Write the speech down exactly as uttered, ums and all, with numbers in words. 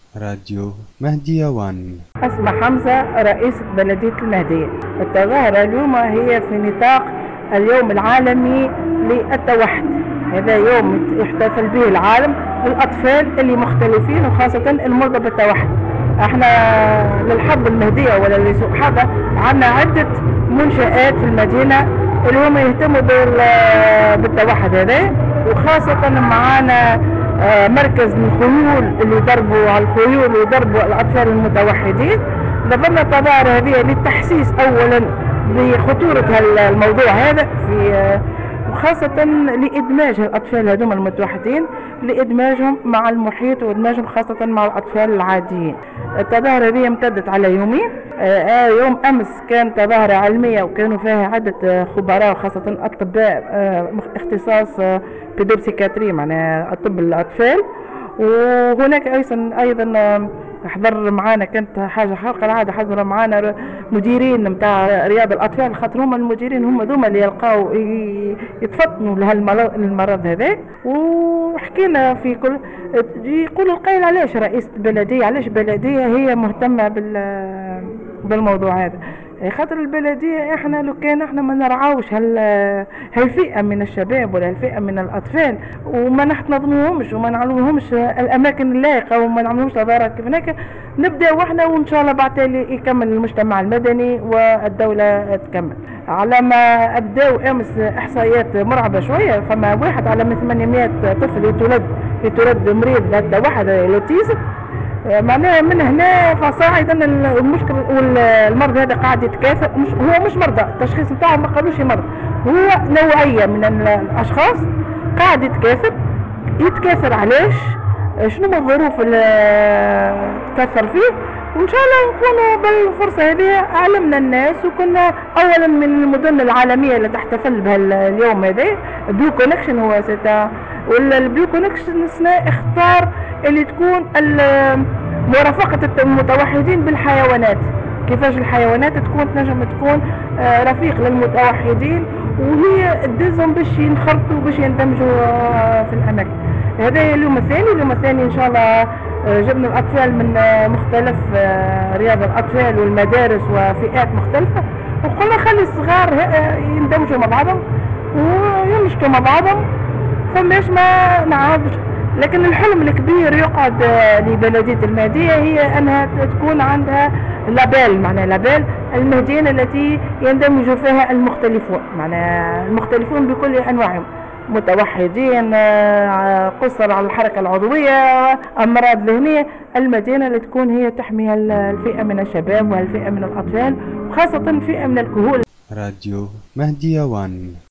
راديو مهدية وان. أسمى حمزة، رئيسة بلدية المهدية. التظاهرة اليوم هي في نطاق اليوم العالمي للتوحد. هذا يوم يحتفل به العالم للأطفال اللي مختلفين وخاصة المرضى بالتوحد. احنا للحظ المهدية ولا لسوء حظ عندنا عدة منشآت في المدينة اللي هم يهتموا بالتوحد هذا، وخاصة معانا آه، مركز الخيول اللي يضربوا على الخيول ويضربوا الأطفال المتوحدين. نظمنا التظاهرة هذه للتحسيس أولا بخطورة الموضوع هذا في آه، وخاصة لإدماج الأطفال هذوما المتوحدين، لإدماجهم مع المحيط وإدماجهم خاصة مع الأطفال العاديين. التظاهرة هذه امتدت على يومين. آه، يوم أمس كانت تظاهرة علمية وكانوا فيها عدة آه، خبراء خاصة أطباء آه، اختصاص آه، بيدوبسيكاتري معناها طب الأطفال. وهناك أيضا أيضا آه، حضر معانا، كانت حاجة خارقة العادة، حضر معانا مديرين نتاع رياض الأطفال، خاطر هما المديرين هما ذوما اللي يلقاو يتفطنوا لهالمرض هذا. وحكينا في كل يقولوا القيل علاش رئيسة البلدية، علاش بلدية هي مهتمة بال بالموضوع هذا. خاطر البلدية احنا لو كان احنا ما نرعاوش هال هالفئة من الشباب ولا هالفئة من الأطفال، وما نحتضنوهمش وما نعلموهمش الأماكن اللائقة وما نعملوهمش تظاهرات كيف هناك، نبداو احنا وان شاء الله بعد تالي يكمل المجتمع المدني والدولة تكمل. على ما ابداو امس احصائيات مرعبة شوية، فما واحد على ثمانمائة طفل يتولد يتولد مريض بالتوحد الاوتيزم. معناها من هنا فصاعدا المشكل والمرض هذا قاعد يتكاثر. مش هو مش مرضى، التشخيص نتاعو ما قالوش مرض، هو نوعية من الاشخاص قاعد يتكاثر. يتكاثر علاش؟ شنو هما الظروف اللي تكثر فيه؟ وان شاء الله نكونوا بالفرصه هذه علمنا الناس، وكنا اولا من المدن العالميه اللي تحتفل بهاليوم هذا. بلو كونكشن هو ستا، والبلو كونكشن اختار اللي تكون مرافقه المتوحدين بالحيوانات. كيفاش الحيوانات تكون تنجم تكون آه، رفيق للمتوحدين، وهي تدزهم باش ينخرطوا باش يندمجوا آه، في الاماكن. هذا اليوم الثاني. اليوم الثاني ان شاء الله آه، جبنا الاطفال من آه، مختلف آه، رياض الاطفال والمدارس وفئات مختلفه، وقلنا خلي الصغار آه، يندمجوا مع بعضهم ويمشوا مع بعضهم، فماش ما نعاودش. لكن الحلم الكبير يقعد آه، لبلدية المهدية هي أنها تكون عندها لابيل، معناها لابيل المهديين التي يندمج فيها المختلفون، معناها المختلفون بكل أنواعهم، متوحدين آه، قصر على الحركة العضوية، أمراض ذهنية. المدينة اللي تكون هي تحمي الفئة من الشباب والفئة من الأطفال وخاصة فئة من الكهول. راديو مهدية وان.